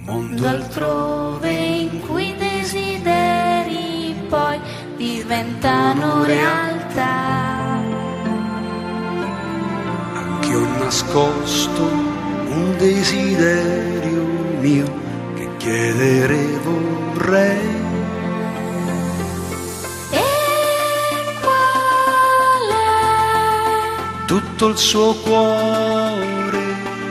mondo altrove in cui i desideri poi diventano realtà. Anch'io ho nascosto un desiderio mio che chiedere vorrei. E qual è? Tutto il suo cuore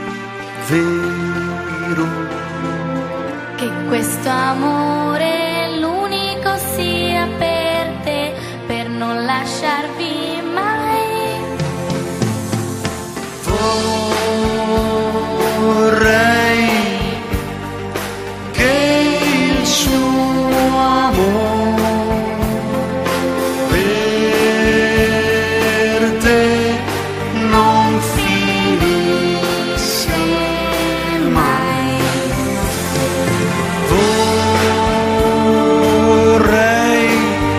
vero, Che questo amore l'unico sia per te, per non lasciarvi mai. vorrei che il suo amore per te non finisse mai. Vorrei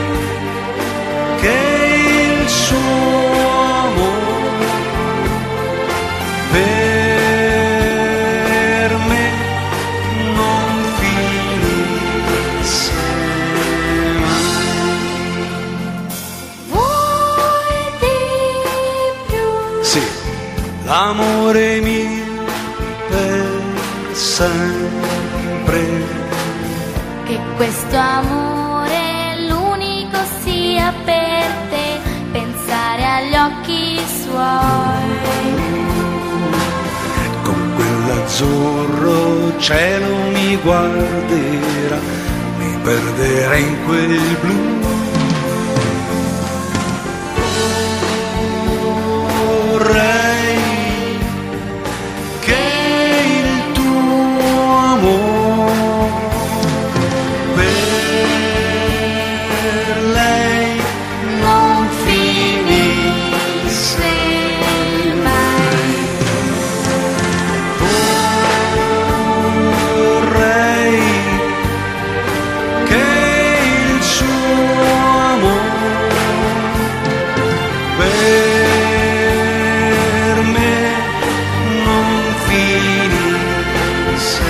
che il suo amore per me non finisse mai. Vuoi di più? Sì, l'amore mio per sempre. Che questo amore l'unico sia per te, pensare agli occhi suoi. Con quell'azzurro cielo mi guarderà, mi perderei in quel blu. Vorrei che il tuo amore per lei non finisse mai. Vorrei che il suo amore per me non finisse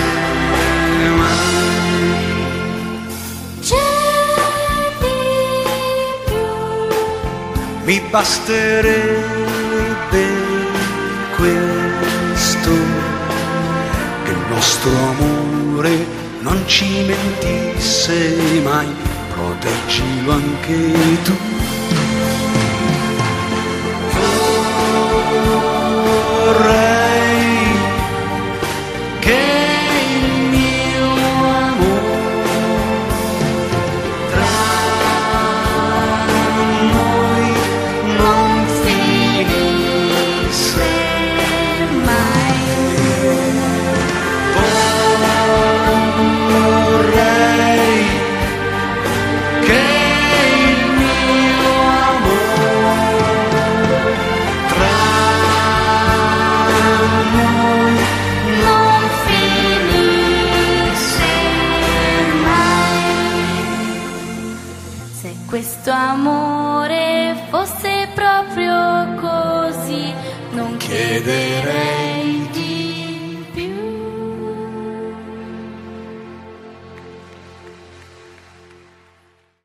mai. C'è di più? Mi basterebbe questo, che il nostro amore non ci mentisse mai. Proteggilo anche tu. Vorrei che il mio amore tra noi non finisse Mai. Vorrei che il mio amore tra noi Non finisse mai. Se questo amore fosse proprio così, non chiederei